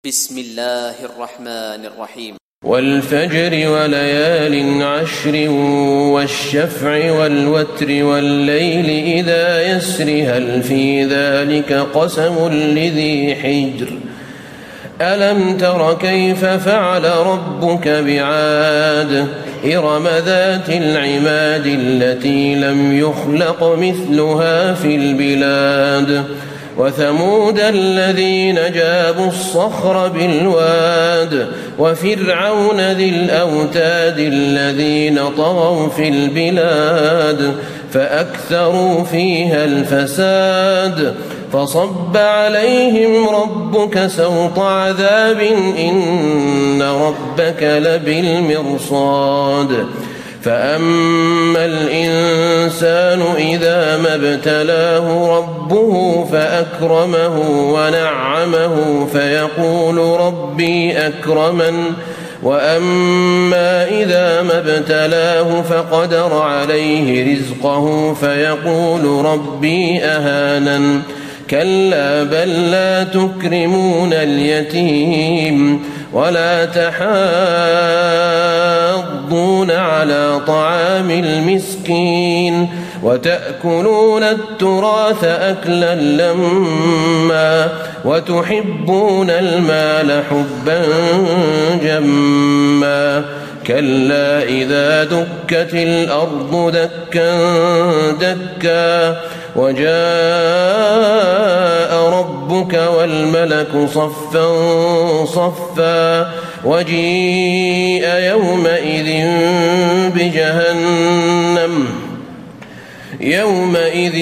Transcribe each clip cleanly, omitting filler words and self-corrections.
بسم الله الرحمن الرحيم. والفجر وليال عشر والشفع والوتر والليل إذا يسر هل في ذلك قسم لذي حجر ألم تر كيف فعل ربك بعاد إرم ذات العماد التي لم يخلق مثلها في البلاد وثمود الذين جابوا الصخر بالواد وفرعون ذي الأوتاد الذين طغوا في البلاد فأكثروا فيها الفساد فصب عليهم ربك سوط عذاب إن ربك لبالمرصاد فأما الإنسان إذا ما ابتلاه ربه فأكرمه ونعمه فيقول ربي أكرمن وأما إذا ما ابتلاه فقدر عليه رزقه فيقول ربي أهانن كلا بل لا تكرمون اليتيم ولا تحاضون على طعام المسكين وتأكلون التراث أكلا لما وتحبون المال حبا جما كلا إذا دكت الأرض دكا دكا وجاء ربك والملك صفا صفا وجيء يومئذ بجهنم يومئذ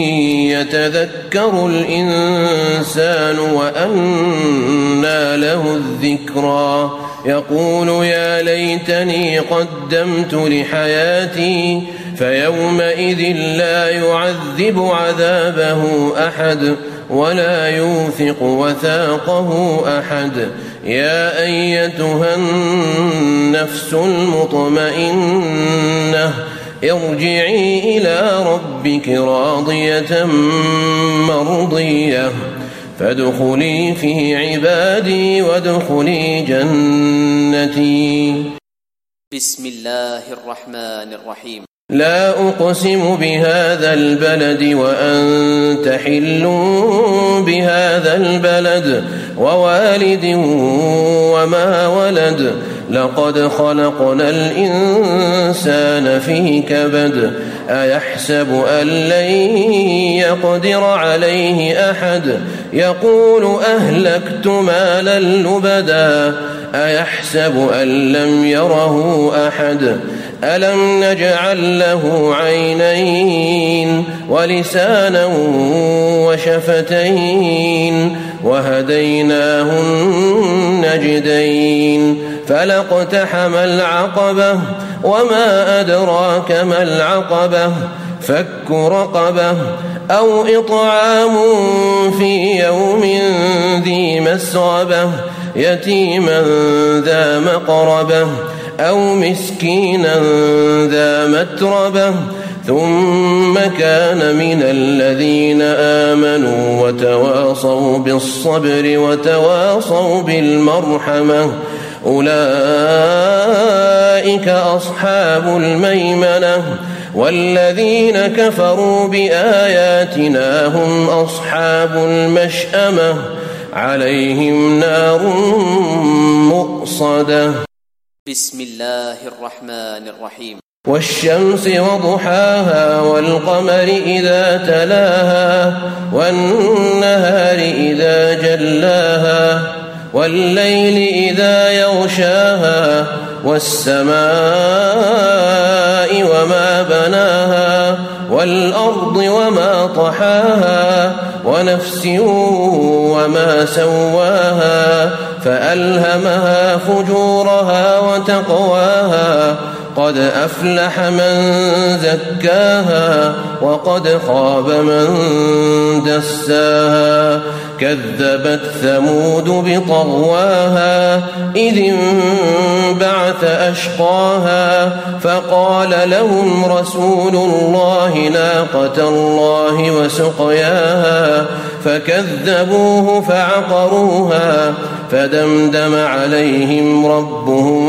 يتذكر الإنسان وأنى له الذكرى يقول يا ليتني قدمت لحياتي فيومئذ لا يعذب عذابه أحد ولا يوثق وثاقه أحد يا أيتها النفس المطمئنة ارجعي إلى ربك راضية مرضية فادخلي في عبادي وادخلي جنتي. بسم الله الرحمن الرحيم. لا أقسم بهذا البلد وأنت حل بهذا البلد ووالد وما ولد لقد خلقنا الإنسان في كبد أيحسب أن لن يقدر عليه أحد يقول أهلكت مالا لبدا أيحسب أن لم يره أحد ألم نجعل له عينين ولسانا وشفتين وهديناه النجدين فلاقتحم العقبة وما أدراك ما العقبة فك رقبة أو إطعام في يوم ذي مسغبة يتيما ذا مقربة أو مسكينا ذا متربة ثم كان من الذين آمنوا وتواصوا بالصبر وتواصوا بالمرحمة أولئك أصحاب الميمنة والذين كفروا بآياتنا هم أصحاب المشأمة عليهم نار مؤصدة. بسم الله الرحمن الرحيم. والشمس وضحاها والقمر إذا تلاها والنهار إذا جلاها والليل إذا يغشاها والسماء وما بناها والأرض وما طحاها ونفس وما سواها فألهمها فجورها وتقواها قد أفلح من زكاها وقد خاب من دساها كذبت ثمود بطغواها إذ انبعث أشقاها فقال لهم رسول الله ناقة الله وسقياها فكذبوه فعقروها فدمدم عليهم ربهم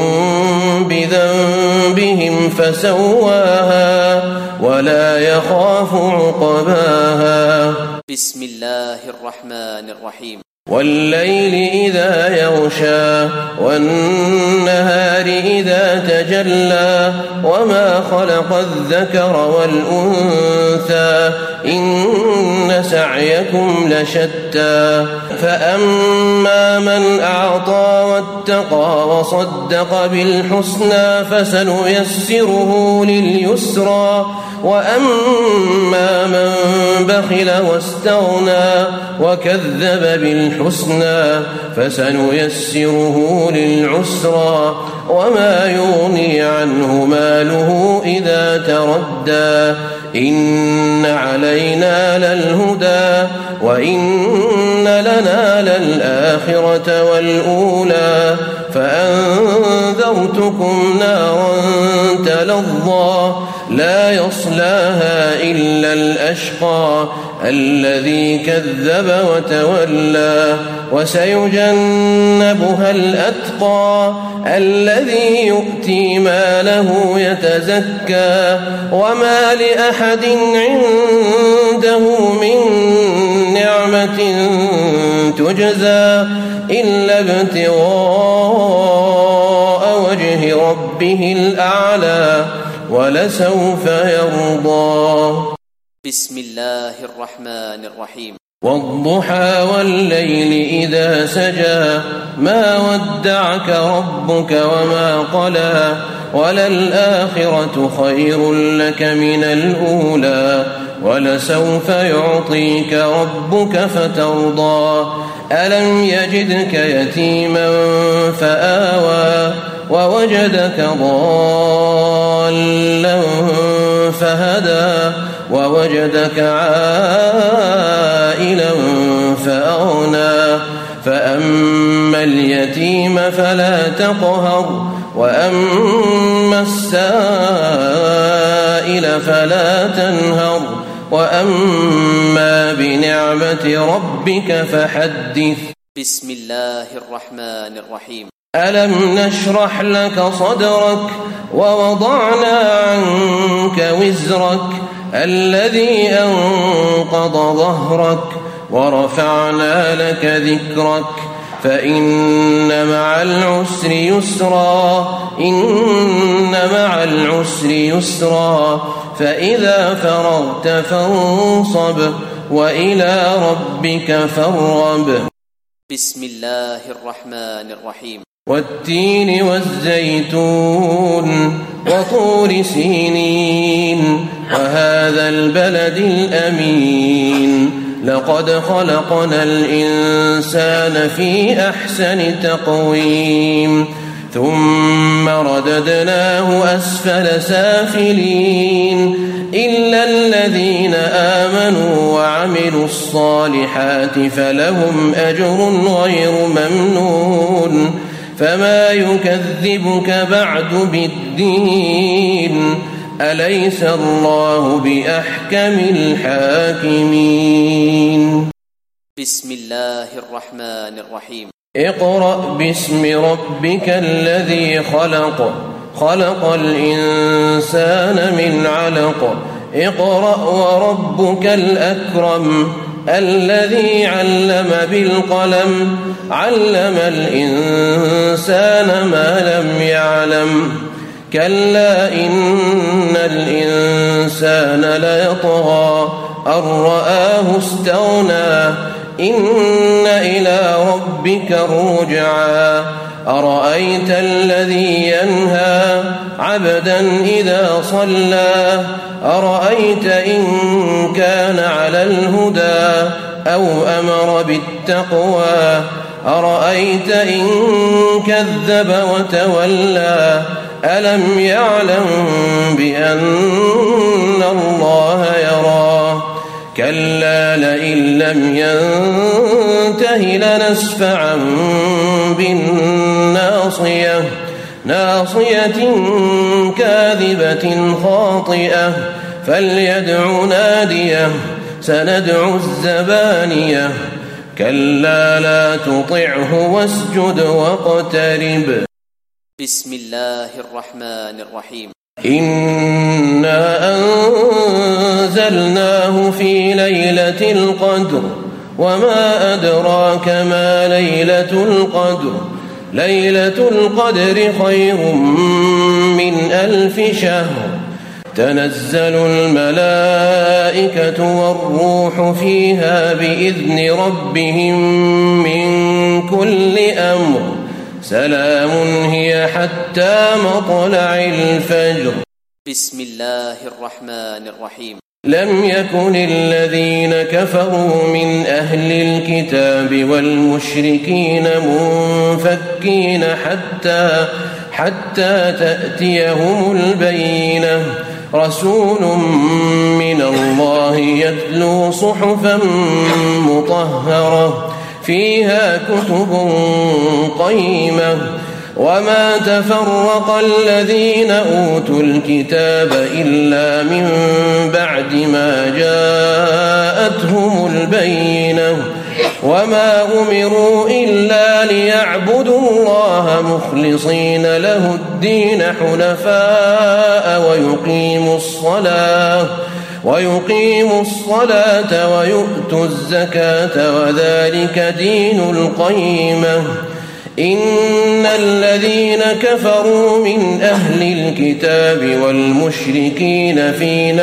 بذنبهم فسواها ولا يخاف عقباها. بسم الله الرحمن الرحيم. والليل إذا يغشى والنهار إذا تجلى وما خلق الذكر والأنثى إن سعيكم لشتى فأما من أعطى واتقى وصدق بالحسنى فسنيسره لليسرى وأما من بخل واستغنى وكذب بالحسنى فسنيسره للعسرى وما يغني عنه ماله إذا تردى إن علينا للهدى وإن لنا للآخرة والأولى فأنذرتكم نارا تلظى لا يصلاها إلا الأشقى الذي كذب وتولى وسيجنبها الأتقى الذي يؤتي ماله يتزكى وما لأحد عنده من نعمة تجزى إلا ابتغاء وجه ربه الأعلى ولسوف يرضى. بسم الله الرحمن الرحيم. والضحى والليل إذا سجى ما ودعك ربك وما قلى وللآخرة خير لك من الأولى ولسوف يعطيك ربك فترضى ألم يجدك يتيما فآوى ووجدك ضالا فهدى ووجدك عائلا فأغنى فأما اليتيم فلا تقهر وأما السائل فلا تنهر وأما بنعمة ربك فحدث. بسم الله الرحمن الرحيم. ألم نشرح لك صدرك ووضعنا عنك وزرك الذي أنقض ظهرك ورفعنا لك ذكرك فإن مع العسر يسرا إن مع العسر يسرا فإذا فرغت فانصب وإلى ربك فارغب. بسم الله الرحمن الرحيم. والتين والزيتون وطور سينين وهذا البلد الأمين لقد خلقنا الإنسان في أحسن تقويم ثم رددناه أسفل سافلين إلا الذين آمنوا وعملوا الصالحات فلهم أجر غير ممنون فما يكذبك بعد بالدين أليس الله بأحكم الحاكمين. بسم الله الرحمن الرحيم. اقرأ باسم ربك الذي خلق خلق الإنسان من علق اقرأ وربك الأكرم الذي علم بالقلم علم الإنسان ما لم يعلم كلا إن الإنسان ليطغى أن رآه استغنى إن إلى ربك الرجعى أرأيت الذي ينهى عبدا إذا صلى أرأيت إن كان على الهدى أو أمر بالتقوى أرأيت إن كذب وتولى ألم يعلم بأن الله يرى كلا لئن لم ينته لنسفعا بالناصية ناصية كاذبة خاطئة فليدع ناديه سندع الزبانية كلا لا تطعه واسجد واقترب. بسم الله الرحمن الرحيم. إنا أنزلناه في ليلة القدر وما أدراك ما ليلة القدر ليلة القدر خير من 1000 شهر تنزل الملائكة والروح فيها بإذن ربهم من كل أمر سلام هي حتى مطلع الفجر. بسم الله الرحمن الرحيم. لم يكن الذين كفروا من أهل الكتاب والمشركين منفكين حتى تأتيهم البينة رسول من الله يتلو صحفا مطهرة فيها كتب قيمة وما تفرق الذين أوتوا الكتاب إلا من بعد ما جاءتهم البينة وما أمروا إلا ليعبدوا الله مخلصين له الدين حنفاء ويقيموا الصلاة ويؤتوا الزكاة وذلك دين القيمة. إن الذين كفروا من أهل الكتاب والمشركين في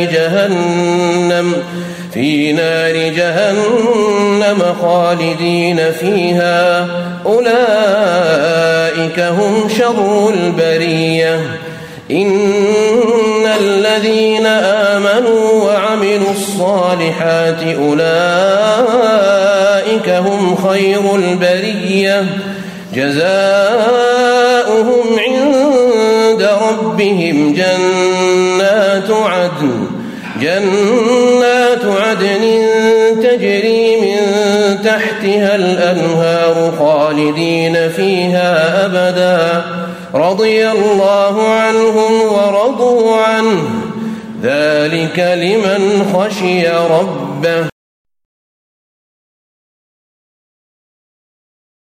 نار جهنم خالدين فيها أولئك هم شر البرية. إن الذين آمنوا وعملوا الصالحات أولئك هم خير البرية جزاؤهم عند ربهم جنات عدن تجري من تحتها الأنهار خالدين فيها أبدا رضي الله عنهم ورضوا عنه ذلك لمن خشي ربه.